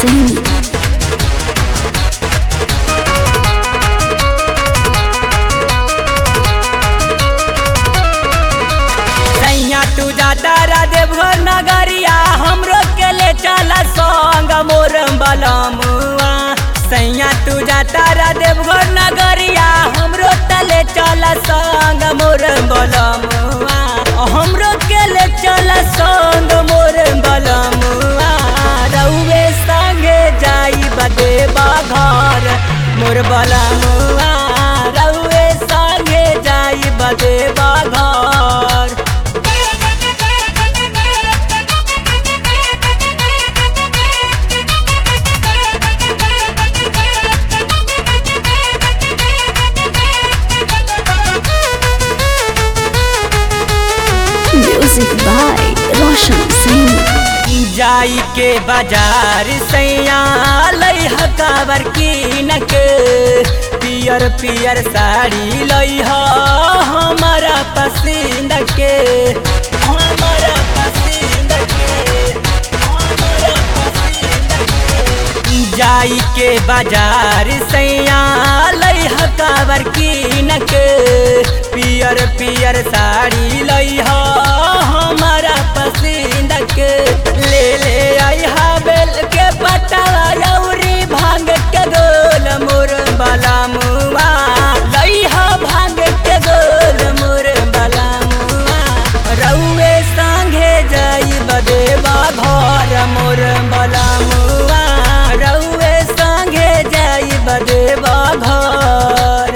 Singh. सैया तू जाता रा देवघर नगरिया हमरो के ले चला संग मोर बलमुआ। सैया तू जाता रा देवघर नगरिया हमरो तले चला संग मोर बलमुआ। हमरो के ले चला संग मोर बलमुआ। रउवे संगे जाई बदेबा घर मोर बलमुआ। रउवे संगे जाई बदेबा घर। Music by Roshan Singh. जाई के बाजार सैया लई हकावर कीन के पियर पियर साड़ी लई हमारा पसंद के। हमारा पसंद के, हमारा पसंद के। जाई के बाजार सैया लई हकावर कीन के पियर पियर साड़ी लई हमारा पसंद के। ले ले आई बेल के पटावा यौरी भांग के गोल मोर बलमुआ। लई भांग के गोल मोर बलमुआ। रउवे संगे जाई बदेबा घर मोर बलमुआ। रउवे संगे जाई बदेबा घर।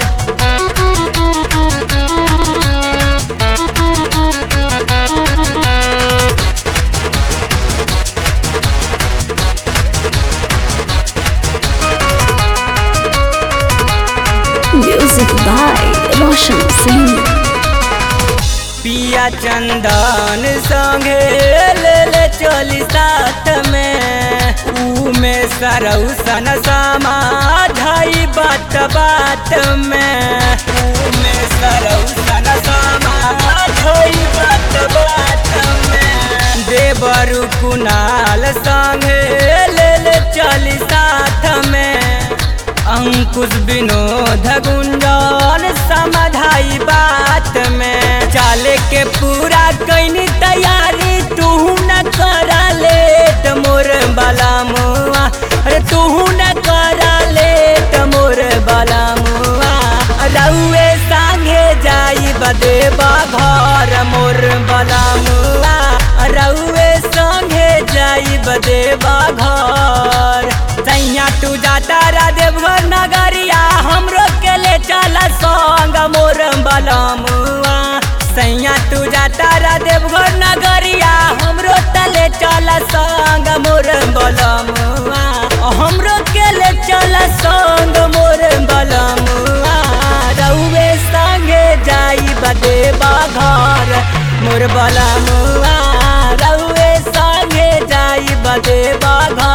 Music by Roshan Singh. पिया चंदन संगे ले ले चली साथ में। ऊ में सरऊ सन समा झाई बात बात में। ऊ में सरऊ सन समा झाई बात बात में। देवरु कुनाल संगे ले ले चली साथ में। अंकुश विनोद गुंजन समझाई बात में। चाले के पूरा कैनी तैयारी तू न करा लेट मोर बलमुआ। अरे तू न करा लेट मोर बलमुआ। रउवे संगे जाई बदेबा घर मोर बलमुआ। रउवे संगे जाई बदेबा घर। सैया तू जाता रा देवघर नगरिया हमरो के ले चला संग मोर बलमुआ। सैया तू जाता रा देवघर नगरिया हमरो तले चला संग मोर बलमुआ। हमरो के ले चला संग मोर बलमुआ। रउवे संगे जाई बदेबा घर मोर बलमुआ। रउवे संगे जाई बदेबा घर।